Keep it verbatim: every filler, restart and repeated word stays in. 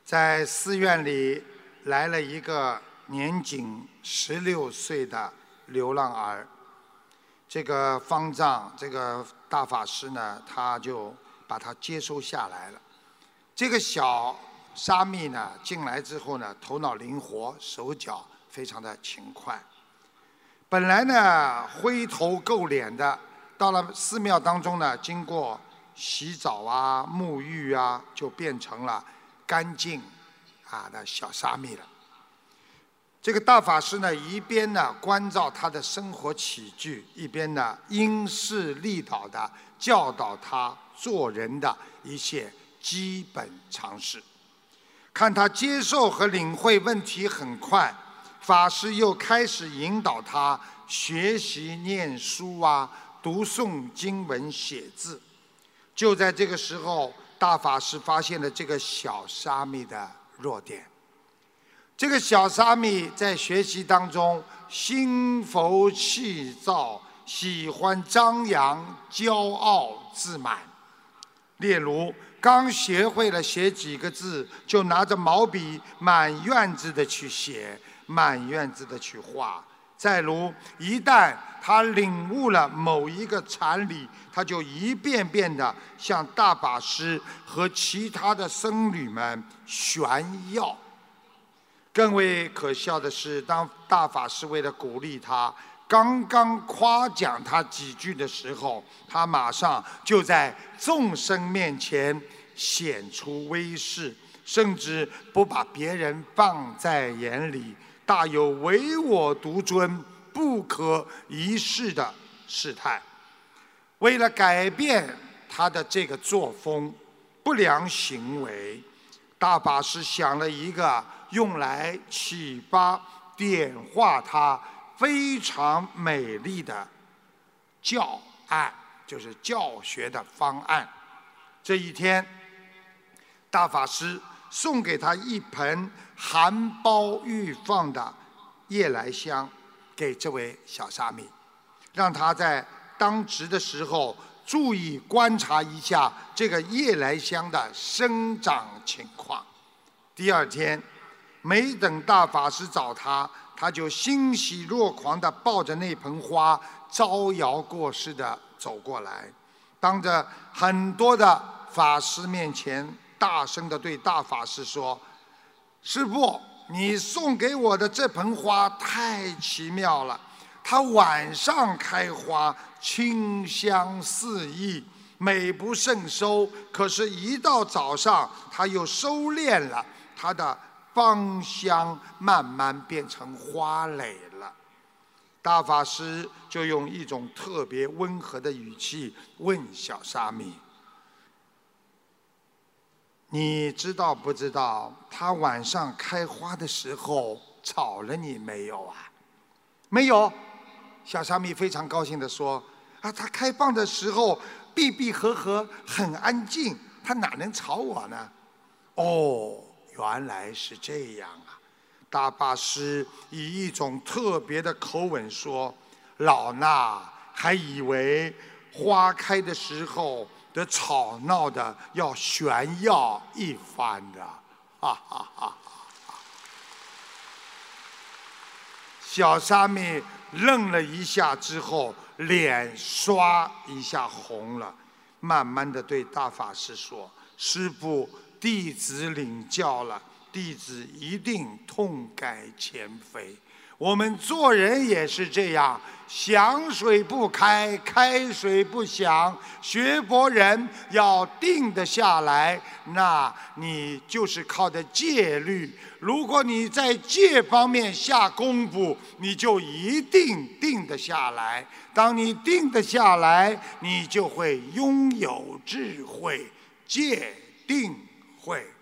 在寺院里来了一个年仅十六岁的流浪儿。这个方丈，这个大法师呢，他就把他接收下来了。这个小沙弥呢，进来之后呢，头脑灵活，手脚非常的勤快。本来呢，灰头垢脸的，到了寺庙当中呢，经过洗澡啊、沐浴啊，就变成了干净啊的小沙弥了。这个大法师呢，一边呢关照他的生活起居，一边呢因势利导的教导他做人的一些基本常识。看他接受和领会问题很快，法师又开始引导他学习念书啊，读诵经文、写字。就在这个时候，大法师发现了这个小沙弥的弱点。这个小沙弥在学习当中心浮气躁，喜欢张扬、骄傲、自满。例如，刚学会了写几个字，就拿着毛笔满院子的去写，满院子的去画。再如，一旦他领悟了某一个禅理，他就一遍遍地向大法师和其他的僧侣们炫耀。更为可笑的是，当大法师为了鼓励他，刚刚夸奖他几句的时候，他马上就在众生面前显出威势，甚至不把别人放在眼里，大有唯我独尊、不可一世的事态。为了改变他的这个作风、不良行为，大法师想了一个用来启发、点化他非常美丽的教案，就是教学的方案。这一天，大法师送给他一盆含苞欲放的夜来香，给这位小沙弥，让他在当值的时候注意观察一下这个夜来香的生长情况。第二天，没等大法师找他，他就欣喜若狂地抱着那盆花，招摇过市地走过来，当着很多的法师面前，大声地对大法师说：“师父，你送给我的这盆花太奇妙了，它晚上开花，清香四溢，美不胜收。可是，一到早上，它又收敛了，它的芳香慢慢变成花蕾了。”大法师就用一种特别温和的语气问小沙弥：“你知道不知道它晚上开花的时候吵了你没有啊？”“没有。”小沙弥非常高兴地说：“啊，它开放的时候闭闭合合，很安静，它哪能吵我呢？”“哦，原来是这样啊！”大法师以一种特别的口吻说：“老衲还以为花开的时候的吵闹的要炫耀一番的。”哈哈哈！小沙弥愣了一下之后，脸刷一下红了，慢慢的对大法师说：“师父，弟子领教了，弟子一定痛改前非。我们做人也是这样，响水不开，开水不响。学佛人要定得下来，那你就是靠的戒律。如果你在戒方面下功夫，你就一定定得下来。当你定得下来，你就会拥有智慧，戒定慧。”